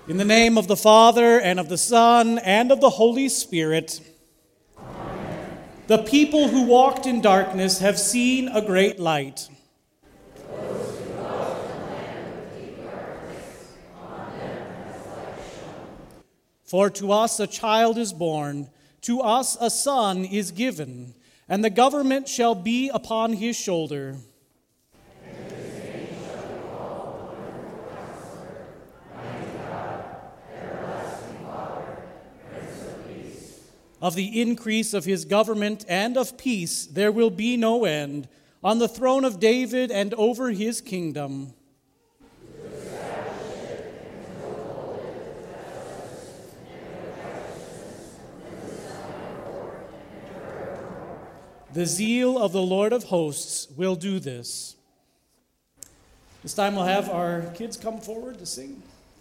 In the name of the Father, and of the Son, and of the Holy Spirit. Amen. The people who walked in darkness have seen a great light. Those who dwelt in the land of deep darkness, on them has light shone. For to us a child is born, to us a son is given, and the government shall be upon his shoulder. Of the increase of his government and of peace there will be no end, on the throne of David and over his kingdom. The zeal of the Lord of hosts will do this. This time we'll have our kids come forward to sing.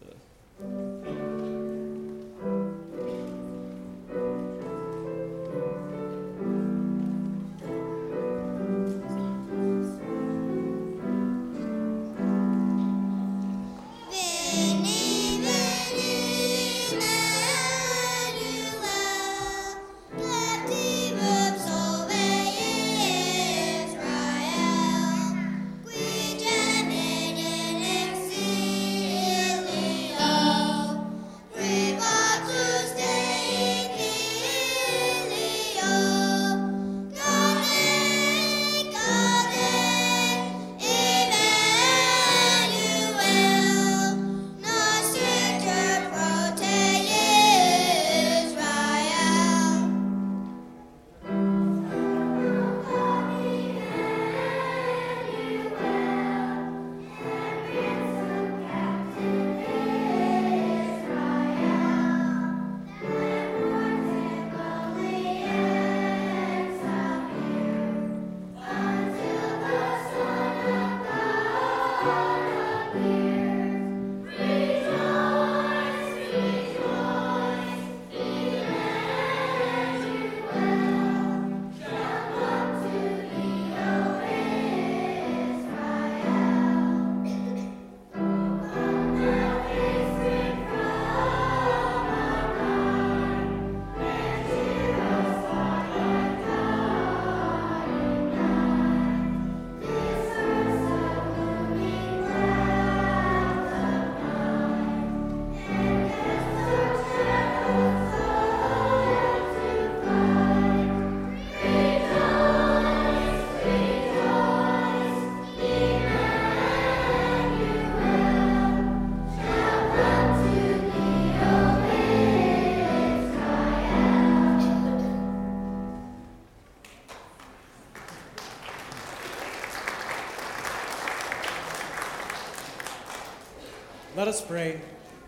Let us pray.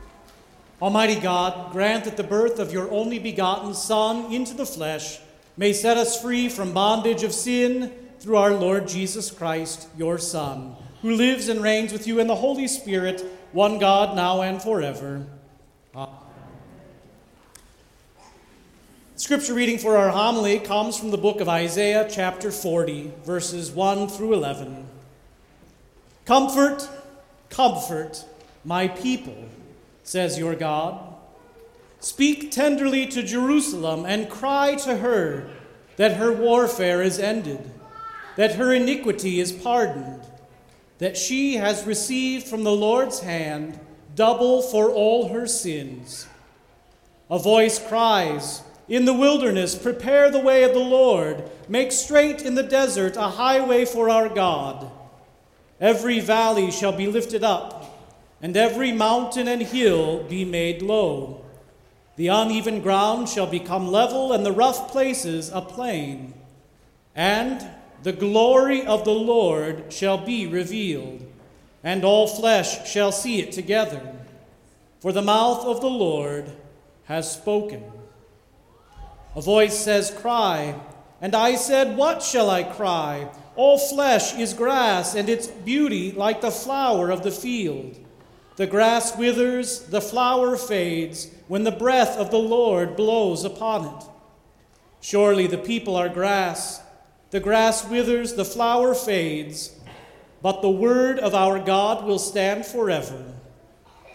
Almighty God, grant that the birth of your only begotten Son into the flesh may set us free from bondage of sin through our Lord Jesus Christ, your Son, who lives and reigns with you in the Holy Spirit, one God, now and forever. Amen. Scripture reading for our homily comes from the book of Isaiah, chapter 40, verses 1 through 11. Comfort, comfort my people, says your God. Speak tenderly to Jerusalem and cry to her that her warfare is ended, that her iniquity is pardoned, that she has received from the Lord's hand double for all her sins. A voice cries, "In the wilderness, prepare the way of the Lord. Make straight in the desert a highway for our God. Every valley shall be lifted up, and every mountain and hill be made low. The uneven ground shall become level, and the rough places a plain. And the glory of the Lord shall be revealed, and all flesh shall see it together. For the mouth of the Lord has spoken." A voice says, "Cry." And I said, "What shall I cry? All flesh is grass, and its beauty like the flower of the field. The grass withers, the flower fades, when the breath of the Lord blows upon it. Surely the people are grass. The grass withers, the flower fades, but the word of our God will stand forever."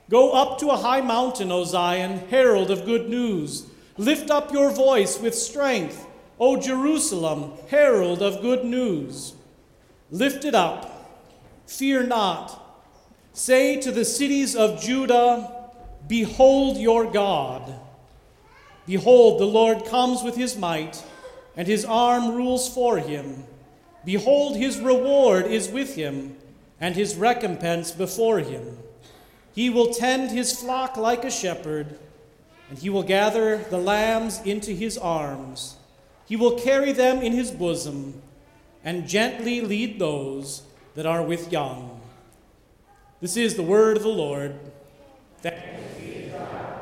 Go up to a high mountain, O Zion, herald of good news. Lift up your voice with strength, O Jerusalem, herald of good news. Lift it up, fear not. Say to the cities of Judah, behold your God. Behold, the Lord comes with his might, and his arm rules for him. Behold, his reward is with him, and his recompense before him. He will tend his flock like a shepherd, and he will gather the lambs into his arms. He will carry them in his bosom, and gently lead those that are with young. This is the word of the Lord. Thanks be to God.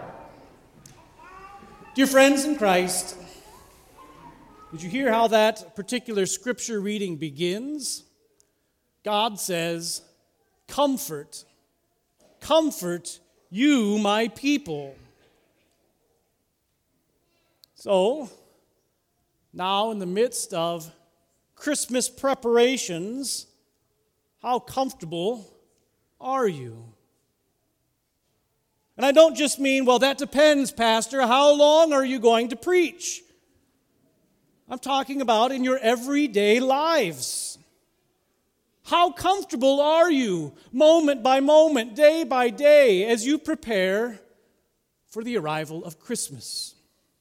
Dear friends in Christ, did you hear how that particular scripture reading begins? God says, comfort you, my people. So, now in the midst of Christmas preparations, how comfortable are you? And I don't just mean, well, that depends, Pastor. How long are you going to preach? I'm talking about in your everyday lives. How comfortable are you, moment by moment, day by day, as you prepare for the arrival of Christmas?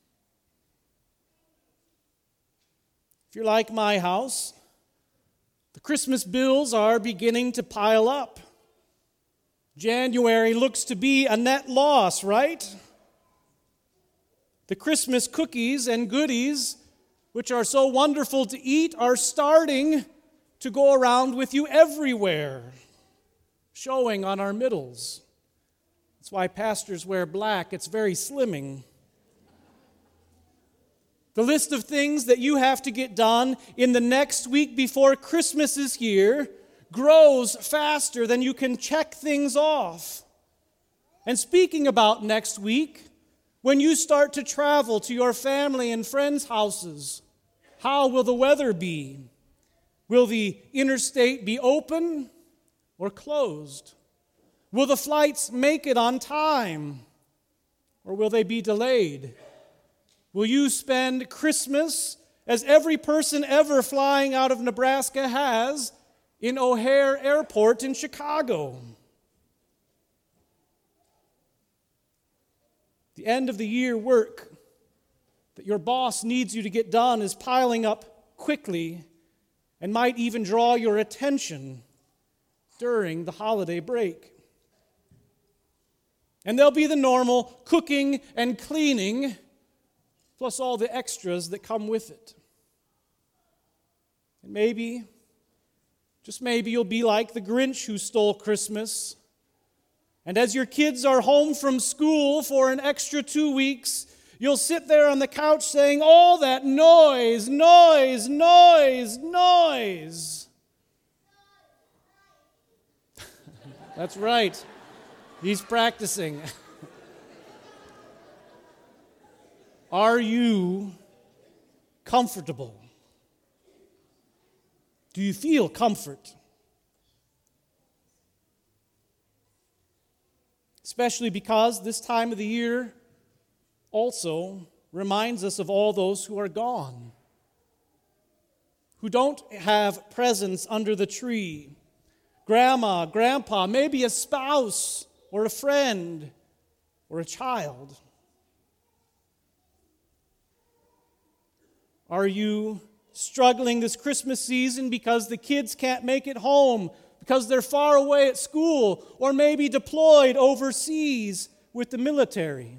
If you're like my house, the Christmas bills are beginning to pile up. January looks to be a net loss, right? The Christmas cookies and goodies, which are so wonderful to eat, are starting to go around with you everywhere, showing on our middles. That's why pastors wear black. It's very slimming. The list of things that you have to get done in the next week before Christmas is here grows faster than you can check things off. And speaking about next week, when you start to travel to your family and friends' houses, how will the weather be? Will the interstate be open or closed? Will the flights make it on time or will they be delayed? Will you spend Christmas, as every person ever flying out of Nebraska has, in O'Hare Airport in Chicago? The end of the year work that your boss needs you to get done is piling up quickly and might even draw your attention during the holiday break. And there'll be the normal cooking and cleaning, plus all the extras that come with it. And maybe, just maybe, you'll be like the Grinch who stole Christmas. And as your kids are home from school for an extra 2 weeks, you'll sit there on the couch saying, all that noise. That's right. He's practicing. Are you comfortable? Do you feel comfort? Especially because this time of the year also reminds us of all those who are gone, who don't have presents under the tree. Grandma, grandpa, maybe a spouse or a friend or a child. Are you struggling this Christmas season because the kids can't make it home, because they're far away at school, or maybe deployed overseas with the military?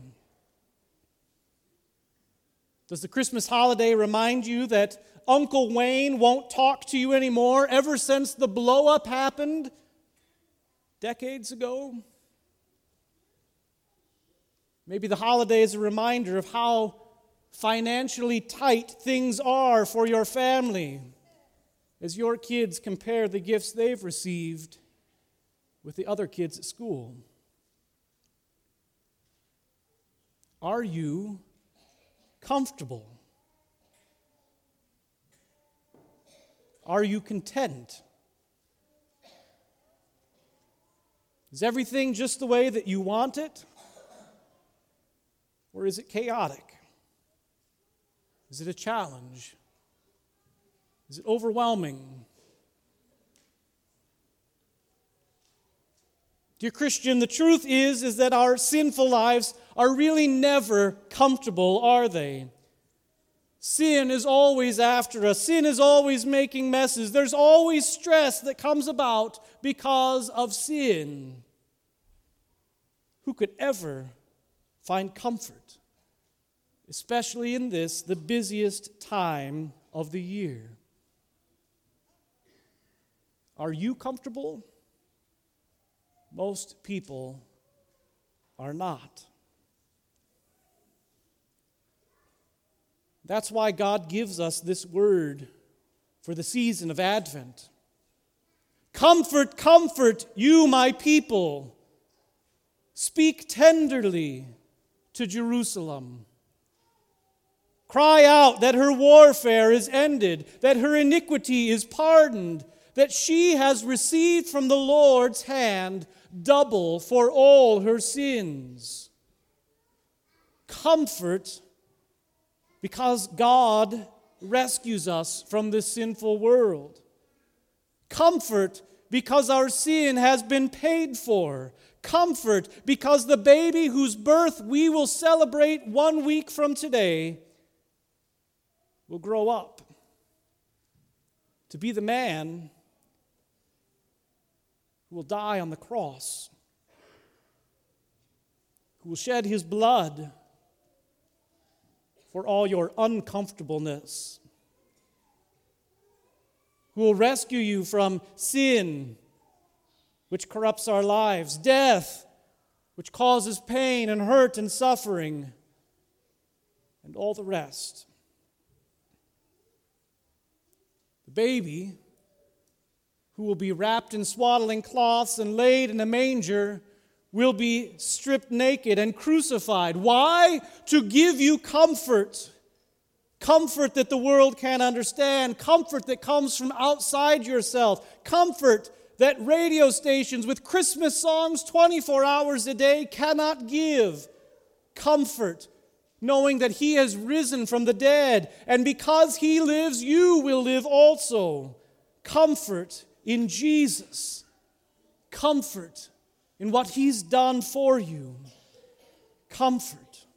Does the Christmas holiday remind you that Uncle Wayne won't talk to you anymore ever since the blow-up happened decades ago? Maybe the holiday is a reminder of how financially tight things are for your family as your kids compare the gifts they've received with the other kids at school. Are you comfortable? Are you content? Is everything just the way that you want it? Or is it chaotic? Is it a challenge? Is it overwhelming? Dear Christian, the truth is that our sinful lives are really never comfortable, are they? Sin is always after us. Sin is always making messes. There's always stress that comes about because of sin. Who could ever find comfort, especially in this, the busiest time of the year? Are you comfortable? Most people are not. That's why God gives us this word for the season of Advent. Comfort, comfort you, my people. Speak tenderly to Jerusalem. Cry out that her warfare is ended, that her iniquity is pardoned, that she has received from the Lord's hand double for all her sins. Comfort, because God rescues us from this sinful world. Comfort, because our sin has been paid for. Comfort, because the baby whose birth we will celebrate 1 week from today will grow up to be the man who will die on the cross, who will shed his blood for all your uncomfortableness, who will rescue you from sin, which corrupts our lives, death, which causes pain and hurt and suffering, and all the rest. The baby, who will be wrapped in swaddling cloths and laid in a manger, will be stripped naked and crucified. Why? To give you comfort. Comfort that the world can't understand. Comfort that comes from outside yourself. Comfort that radio stations with Christmas songs 24 hours a day cannot give. Comfort knowing that He has risen from the dead, and because He lives, you will live also. Comfort in Jesus. Comfort in what He's done for you. Comfort.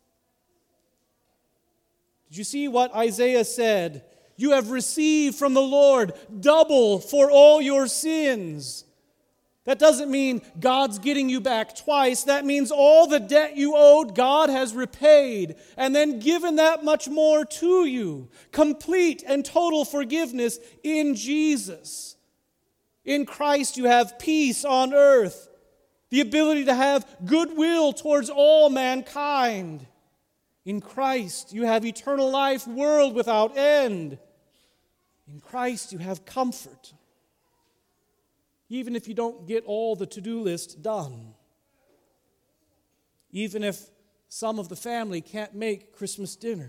Did you see what Isaiah said? You have received from the Lord double for all your sins. That doesn't mean God's getting you back twice. That means all the debt you owed, God has repaid and then given that much more to you. Complete and total forgiveness in Jesus. In Christ you have peace on earth, the ability to have goodwill towards all mankind. In Christ you have eternal life, world without end. In Christ you have comfort, even if you don't get all the to-do list done. Even if some of the family can't make Christmas dinner.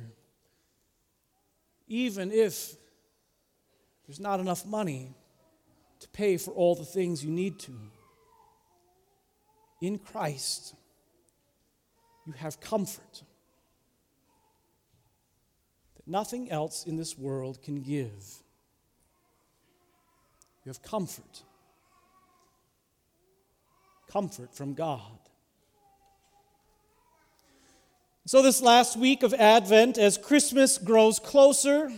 Even if there's not enough money to pay for all the things you need to. In Christ, you have comfort that nothing else in this world can give. You have comfort. Comfort from God. So this last week of Advent, as Christmas grows closer,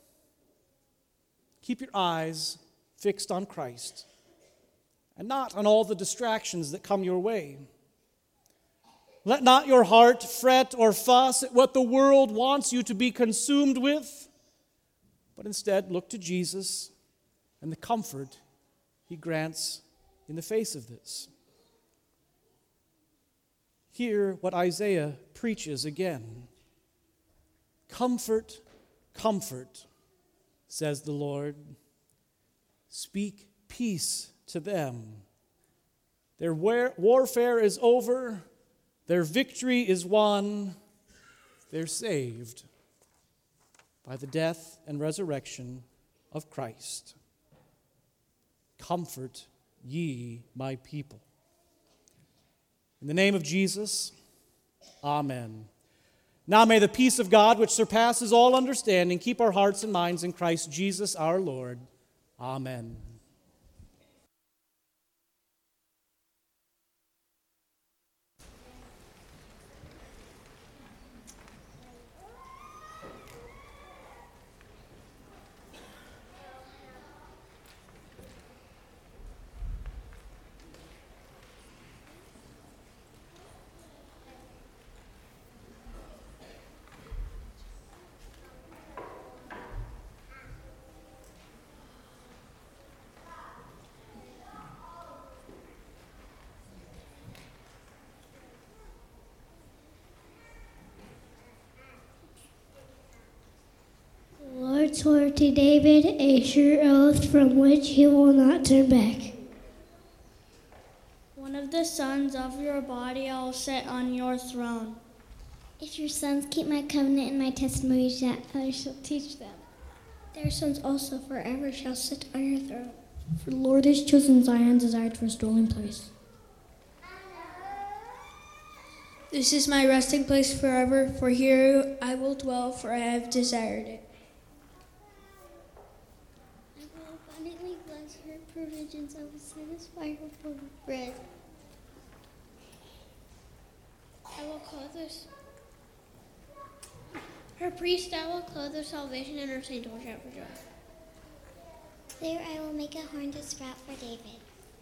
keep your eyes fixed on Christ and not on all the distractions that come your way. Let not your heart fret or fuss at what the world wants you to be consumed with, but instead look to Jesus and the comfort He grants in the face of this. Hear what Isaiah preaches again. Comfort, comfort, says the Lord. Speak peace to them. Their warfare is over. Their victory is won. They're saved by the death and resurrection of Christ. Comfort ye my people. In the name of Jesus, amen. Now may the peace of God, which surpasses all understanding, keep our hearts and minds in Christ Jesus our Lord. Amen. The Lord swore to David a sure oath from which he will not turn back. One of the sons of your body I will set on your throne. If your sons keep my covenant and my testimonies, that I shall teach them. Their sons also forever shall sit on your throne. For the Lord has chosen Zion, desired for his dwelling place. This is my resting place forever, for here I will dwell, for I have desired it. I will abundantly bless her provisions. I will satisfy her for bread. I will clothe her priest. I will clothe her salvation, and her saints will shout for joy. There I will make a horn to sprout for David.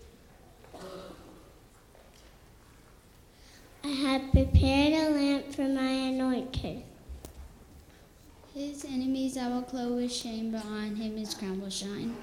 I have prepared a lamp for my anointed. His enemies I will clothe with shame, but on him his crown will shine.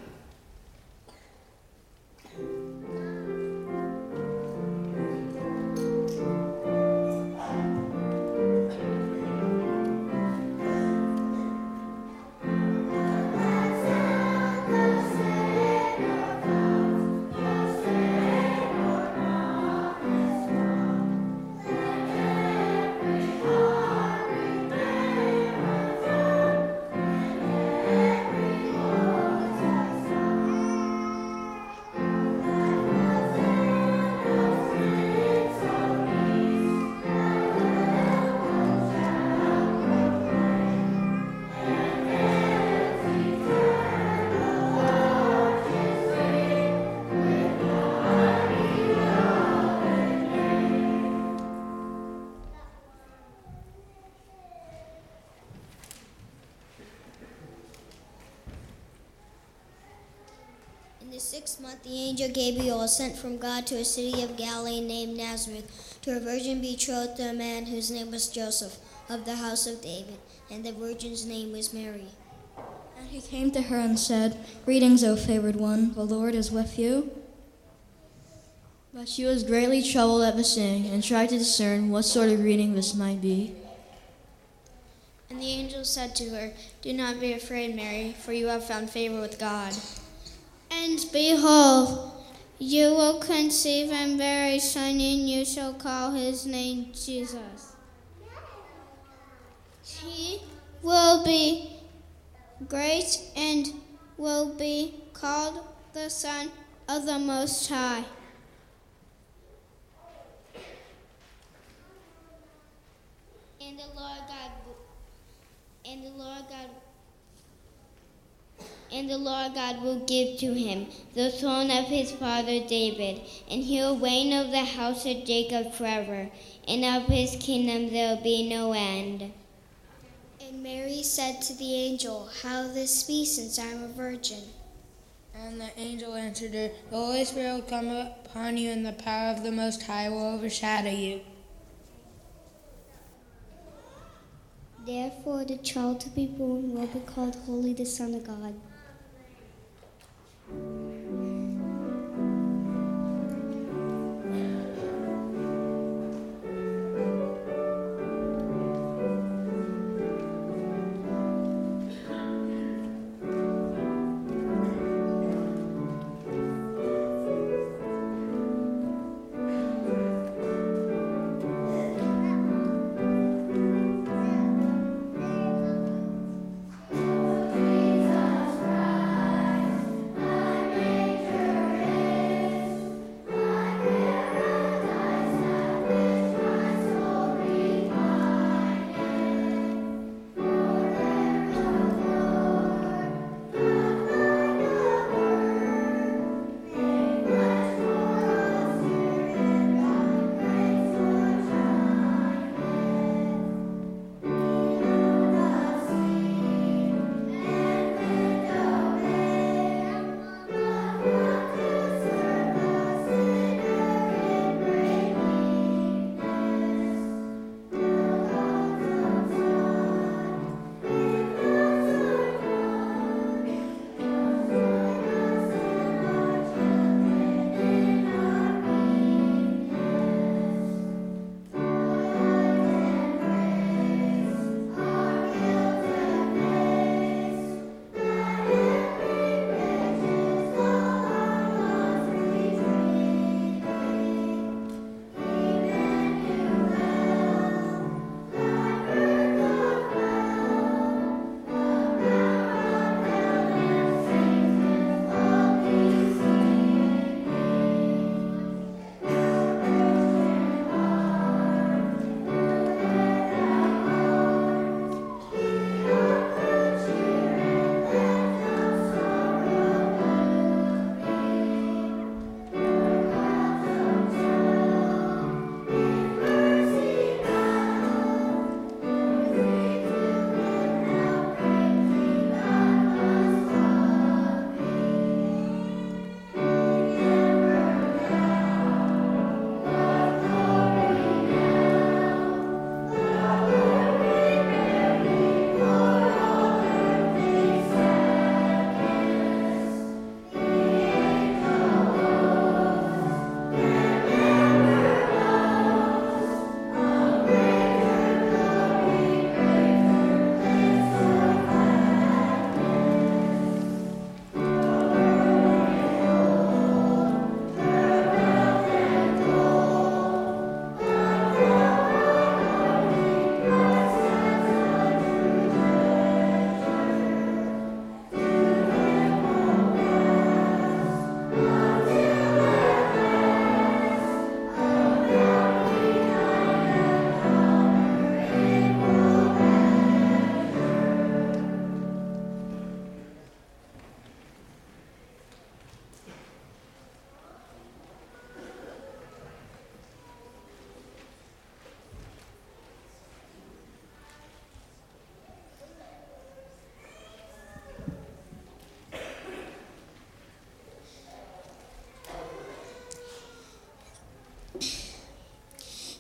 In the 6th month, the angel Gabriel was sent from God to a city of Galilee named Nazareth, to a virgin betrothed to a man whose name was Joseph, of the house of David, and the virgin's name was Mary. And he came to her and said, Greetings, O favored one, the Lord is with you. But she was greatly troubled at the saying, and tried to discern what sort of greeting this might be. And the angel said to her, Do not be afraid, Mary, for you have found favor with God. And behold, you will conceive and bear a son, and you shall call his name Jesus. He will be great and will be called the Son of the Most High. And the Lord God will give to him the throne of his father David, and he will reign over the house of Jacob forever, and of his kingdom there will be no end. And Mary said to the angel, How will this be, since I am a virgin? And the angel answered her, The Holy Spirit will come upon you, and the power of the Most High will overshadow you. Therefore the child to be born will be called Holy, the Son of God.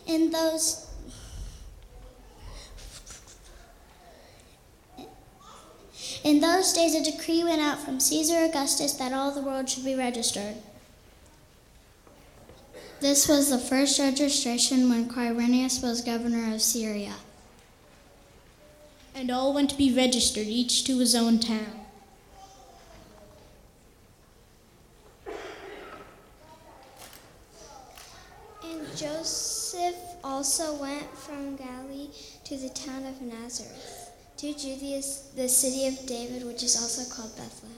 In those days, a decree went out from Caesar Augustus that all the world should be registered. This was the first registration when Quirinius was governor of Syria. And all went to be registered, each to his own town. And Joseph also went from Galilee to the town of Nazareth, to Judea, the city of David, which is also called Bethlehem,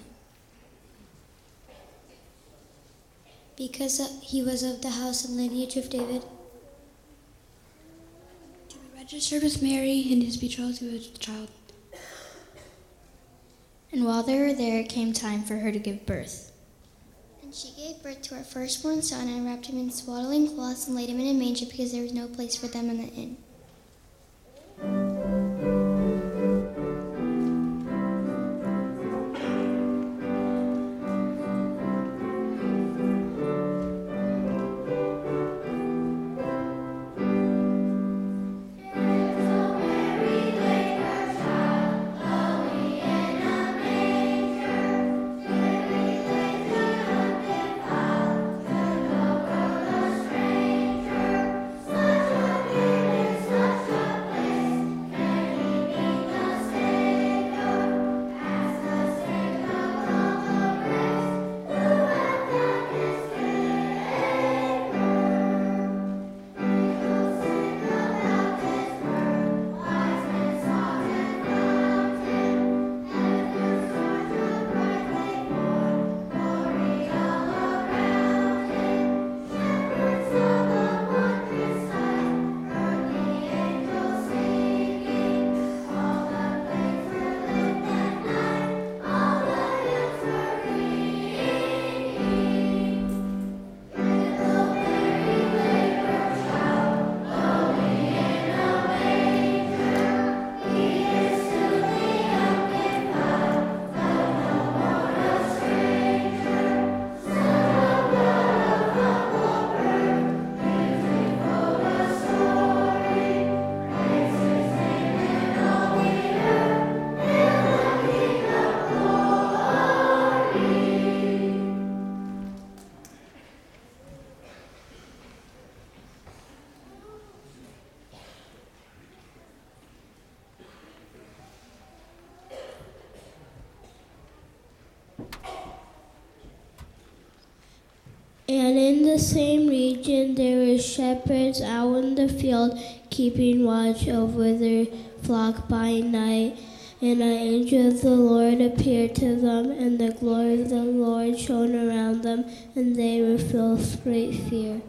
because he was of the house and lineage of David, to be registered with Mary and his betrothed to a child. And while they were there, it came time for her to give birth. And she gave birth to her firstborn son and wrapped him in swaddling cloths and laid him in a manger because there was no place for them in the inn. And in the same region there were shepherds out in the field, keeping watch over their flock by night. And an angel of the Lord appeared to them, and the glory of the Lord shone around them, and they were filled with great fear.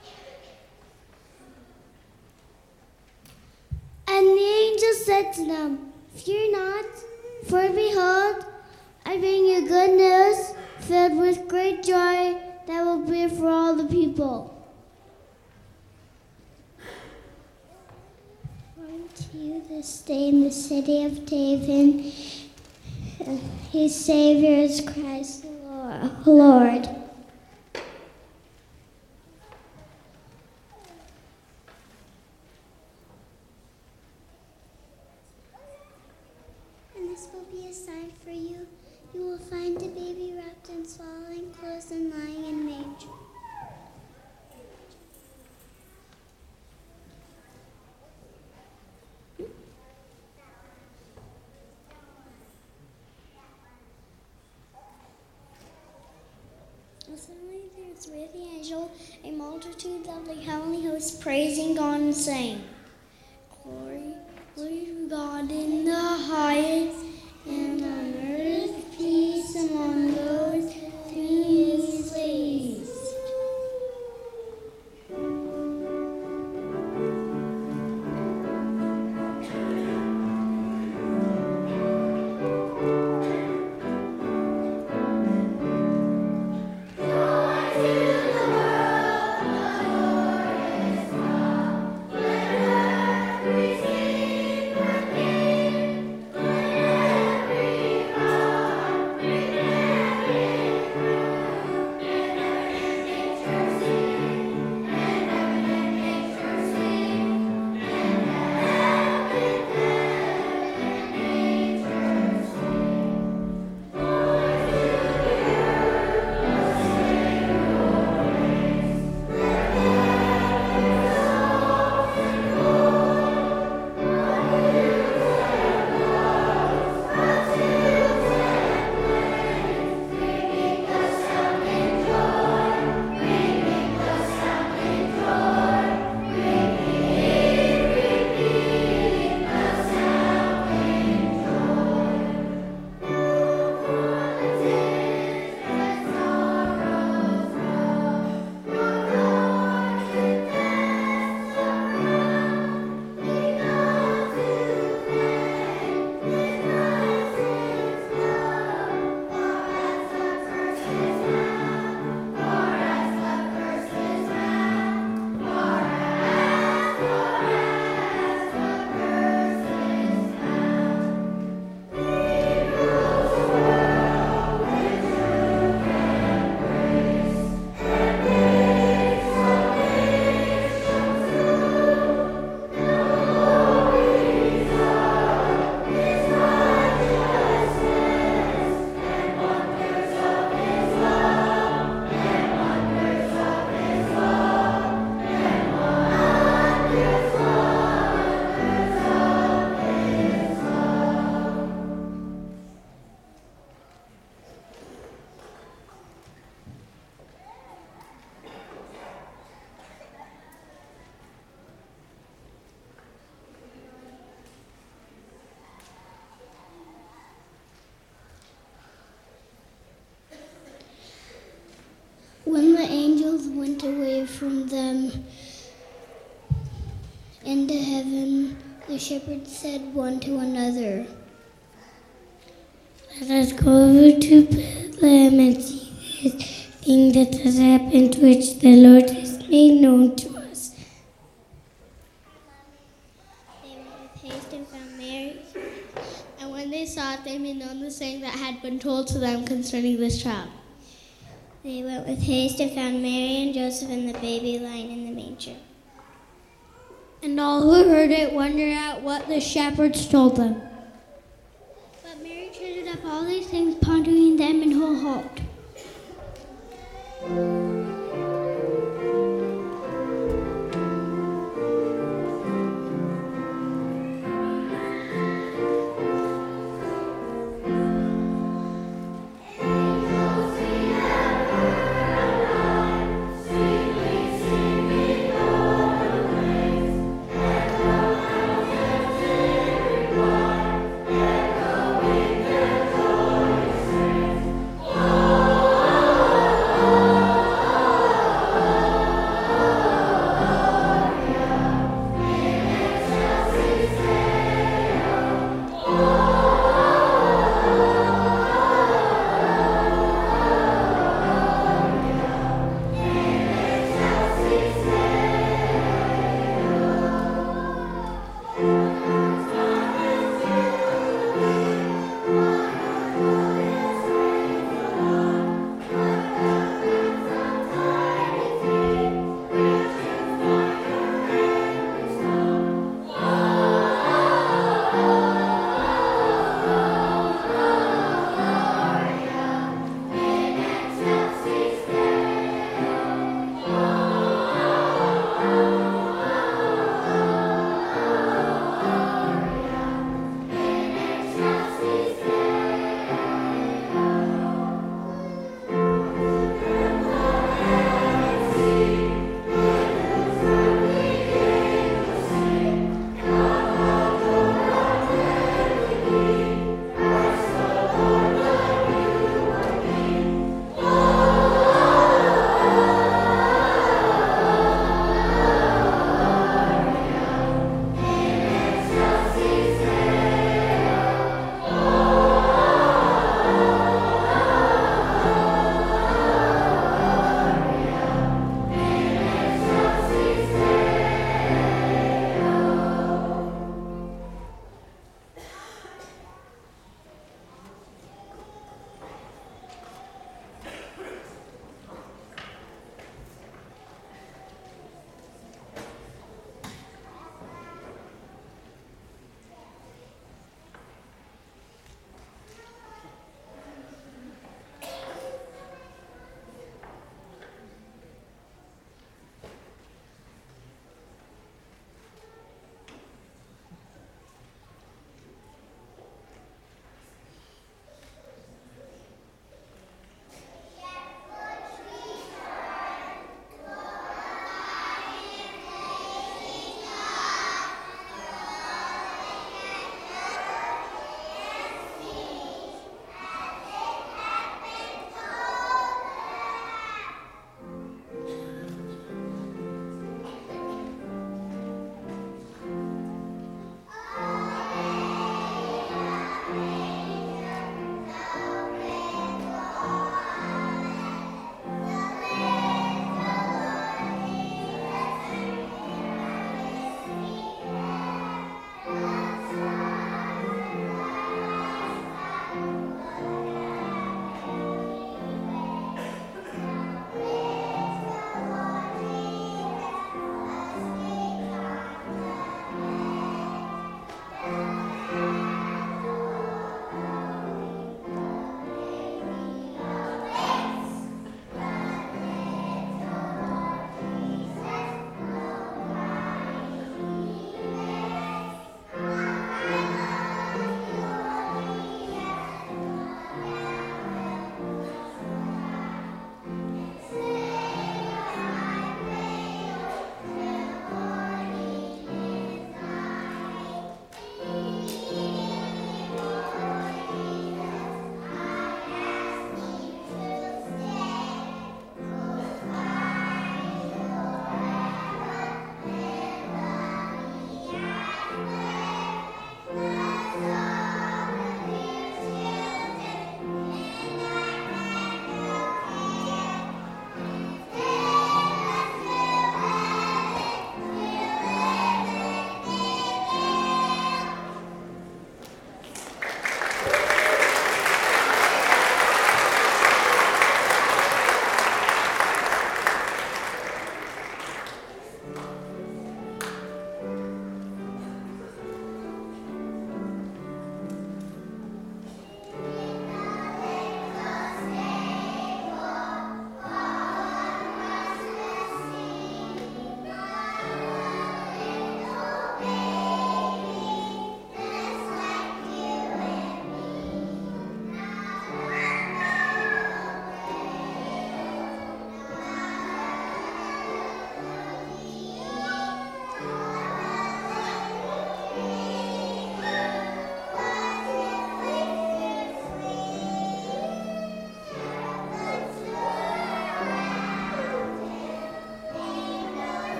And the angel said to them, "Fear not, for behold, I bring you good news, filled with great joy, that will be for all the people. Born to you this day in the city of David, his Savior is Christ the Lord." And this will be a sign for you. You will find a baby wrapped in swaddling clothes and lying in a manger. And suddenly there was with the angel a multitude of the heavenly hosts praising God and saying, "Glory, glory to God in the highest, and on earth peace among those whom he is pleased." Receive her King. went away from them into heaven. The shepherds said one to another, "Let us go over to Bethlehem and see this thing that has happened, which the Lord has made known to us." They went with haste and found Mary. And when they saw it, they made known the saying that had been told to them concerning this child. They went with haste and found Mary and Joseph and the baby lying in the manger. And all who heard it wondered at what the shepherds told them. But Mary treasured up all these things, pondering them in her heart.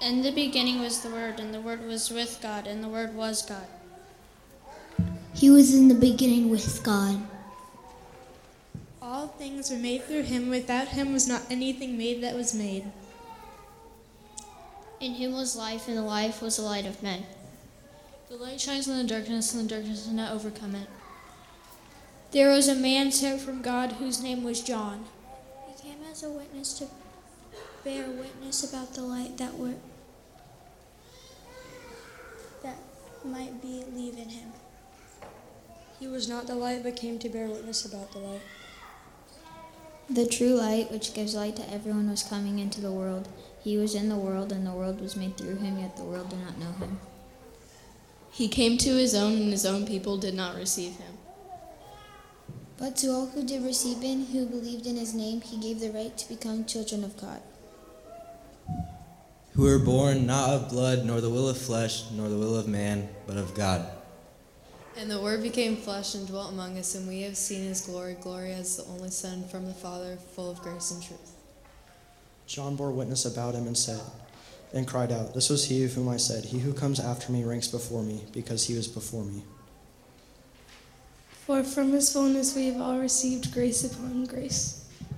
In the beginning was the Word, and the Word was with God, and the Word was God. He was in the beginning with God. All things were made through him. Without him was not anything made that was made. In him was life, and the life was the light of men. The light shines in the darkness, and the darkness has not overcome it. There was a man sent from God whose name was John. He came as a witness to bear witness about the light that might believe in him. He was not the light, but came to bear witness about the light. The true light, which gives light to everyone, was coming into the world. He was in the world, and the world was made through him, yet the world did not know him. He came to his own, and his own people did not receive him. But to all who did receive him, who believed in his name, he gave the right to become children of God. Who were born not of blood, nor the will of flesh, nor the will of man, but of God. And the Word became flesh and dwelt among us, and we have seen his glory, glory as the only Son from the Father, full of grace and truth. John bore witness about him and cried out, "This was he of whom I said, 'He who comes after me ranks before me, because he was before me.'" For from his fullness we have all received grace upon grace.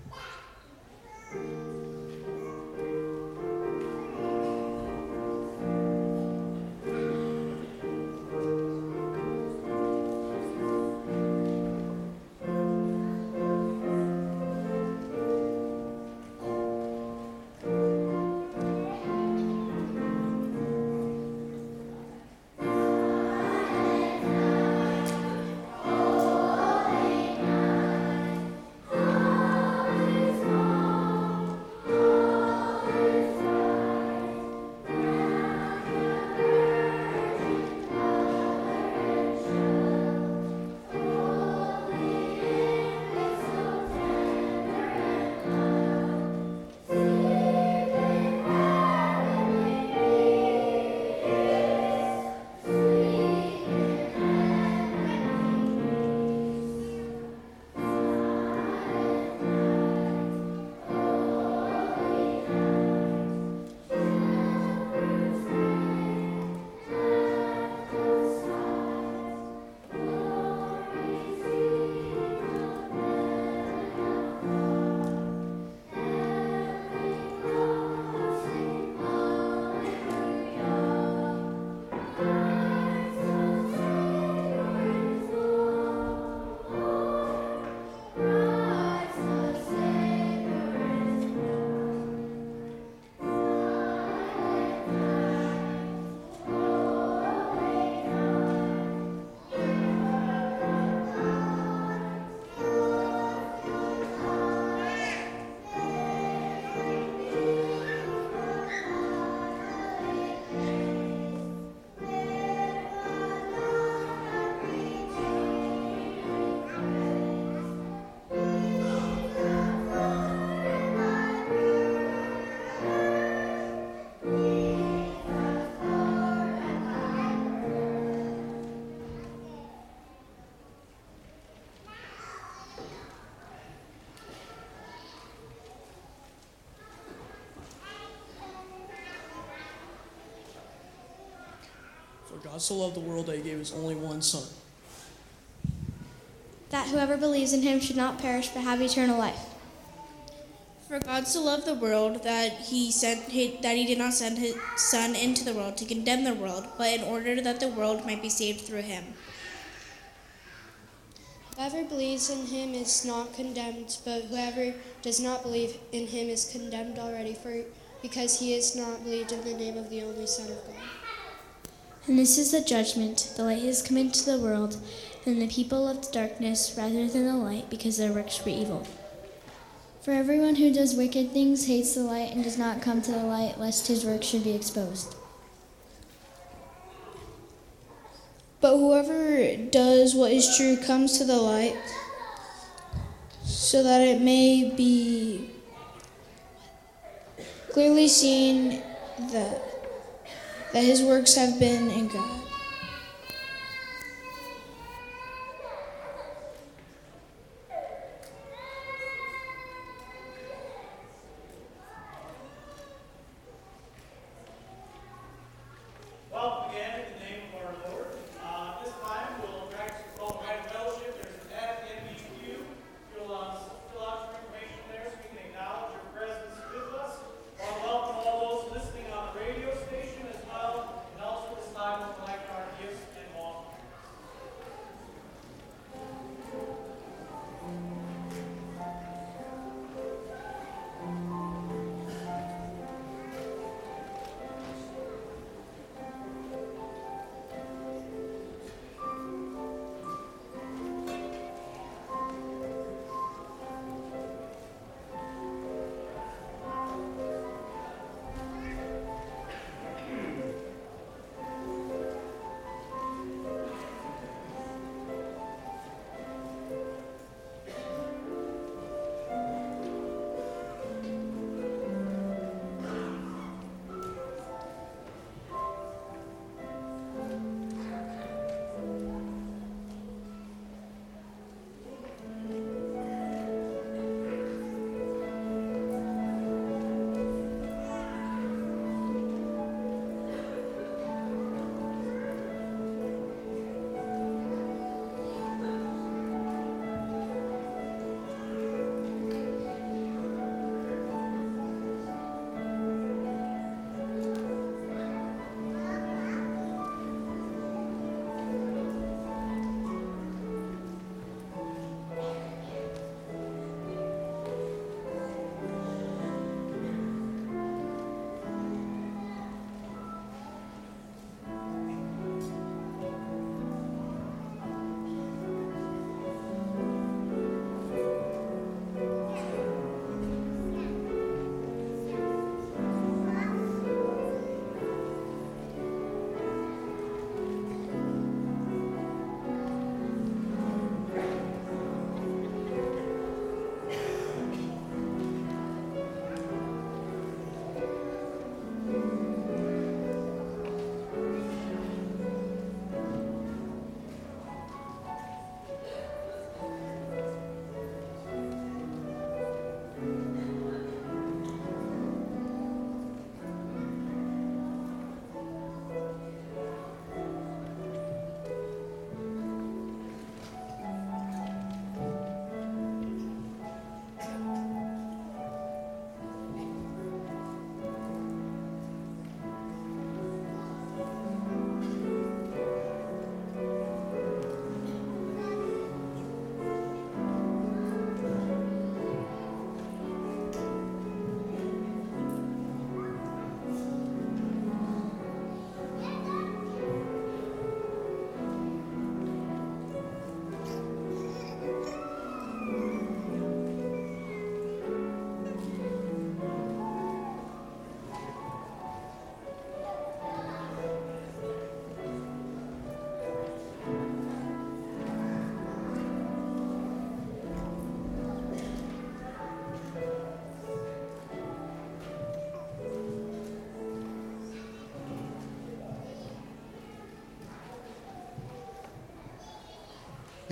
For God so loved the world that he gave his only one Son, that whoever believes in him should not perish but have eternal life. For God so loved the world that he did not send his Son into the world to condemn the world, but in order that the world might be saved through him. Whoever believes in him is not condemned, but whoever does not believe in him is condemned already, because he has not believed in the name of the only Son of God. And this is the judgment. The light has come into the world, and the people loved darkness rather than the light, because their works were evil. For everyone who does wicked things hates the light and does not come to the light, lest his work should be exposed. But whoever does what is true comes to the light, so that it may be clearly seen that his works have been in God.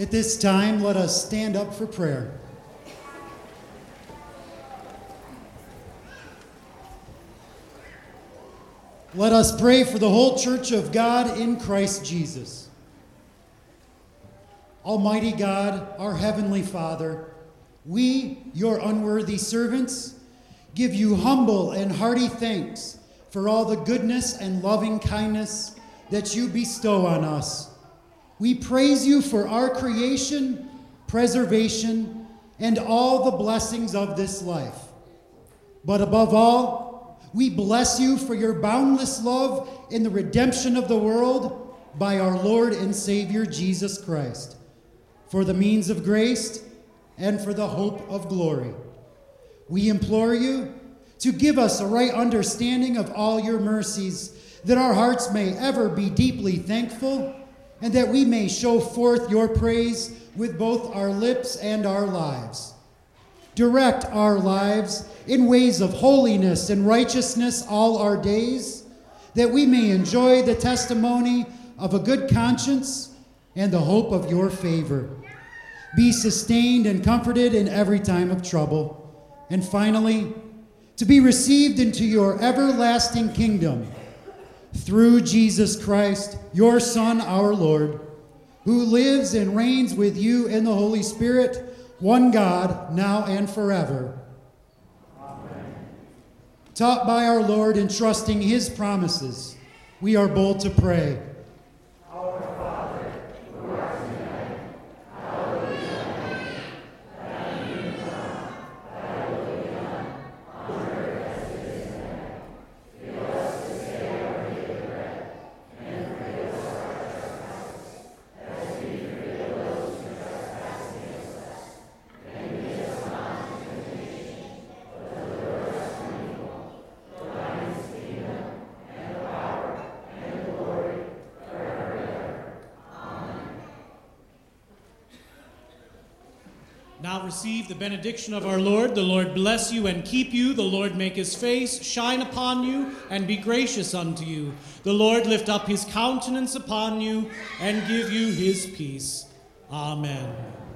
At this time, let us stand up for prayer. Let us pray for the whole church of God in Christ Jesus. Almighty God, our heavenly Father, we, your unworthy servants, give you humble and hearty thanks for all the goodness and loving kindness that you bestow on us. We praise you for our creation, preservation, and all the blessings of this life. But above all, we bless you for your boundless love in the redemption of the world by our Lord and Savior Jesus Christ, for the means of grace and for the hope of glory. We implore you to give us a right understanding of all your mercies, that our hearts may ever be deeply thankful, and that we may show forth your praise with both our lips and our lives. Direct our lives in ways of holiness and righteousness all our days, that we may enjoy the testimony of a good conscience and the hope of your favor. Be sustained and comforted in every time of trouble. And finally, to be received into your everlasting kingdom through Jesus Christ, your Son, our Lord, who lives and reigns with you in the Holy Spirit, one God, now and forever. Amen. Taught by our Lord and trusting his promises, we are bold to pray. Our Father, who art in heaven, hallowed be thy name. Thy kingdom come, thy will be done, on earth as it is in heaven. Give us this day our daily bread, and forgive us our trespasses, as we forgive those who trespass against us. And lead us not into temptation, but deliver us from evil. For thine is the kingdom, and the power, and the glory, forever and ever. Amen. Now receive the benediction of our Lord. The Lord bless you and keep you. The Lord make his face shine upon you and be gracious unto you. The Lord lift up his countenance upon you and give you his peace. Amen.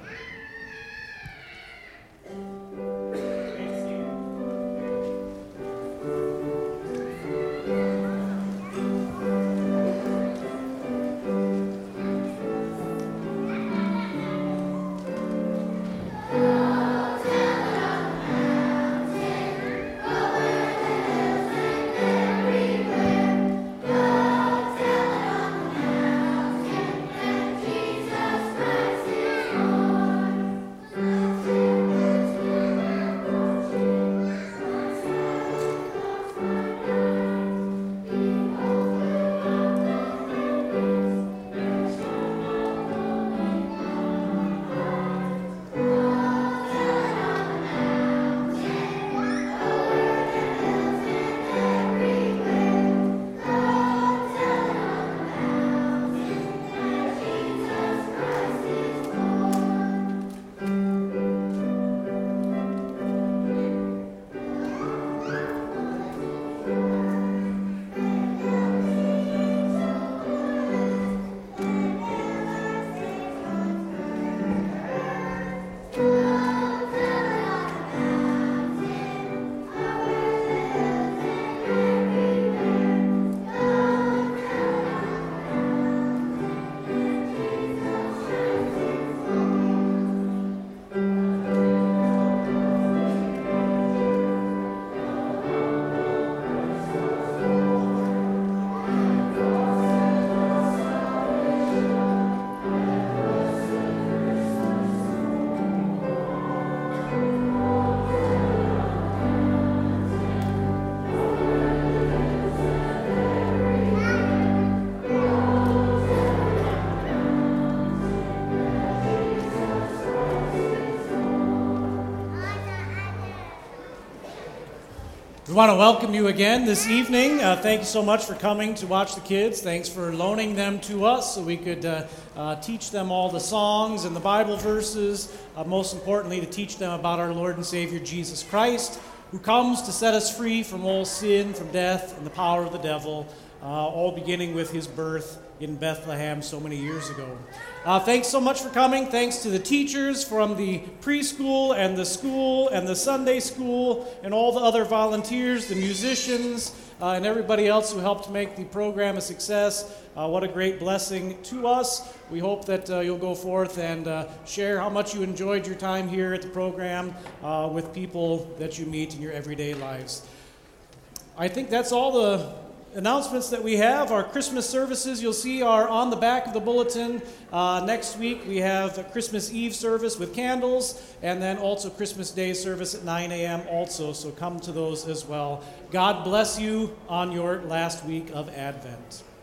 We want to welcome you again this evening. Thank you so much for coming to watch the kids. Thanks for loaning them to us so we could teach them all the songs and the Bible verses. Most importantly, to teach them about our Lord and Savior Jesus Christ, who comes to set us free from all sin, from death, and the power of the devil, all beginning with his birth in Bethlehem so many years ago. Thanks so much for coming. Thanks to the teachers from the preschool and the school and the Sunday school and all the other volunteers, the musicians, and everybody else who helped make the program a success. What a great blessing to us. We hope that you'll go forth and share how much you enjoyed your time here at the program with people that you meet in your everyday lives. I think that's all the announcements that we have. Our Christmas services, you'll see, are on the back of the bulletin. Next week we have a Christmas Eve service with candles, and then also Christmas Day service at 9 a.m. also, so come to those as well. God bless you on your last week of Advent.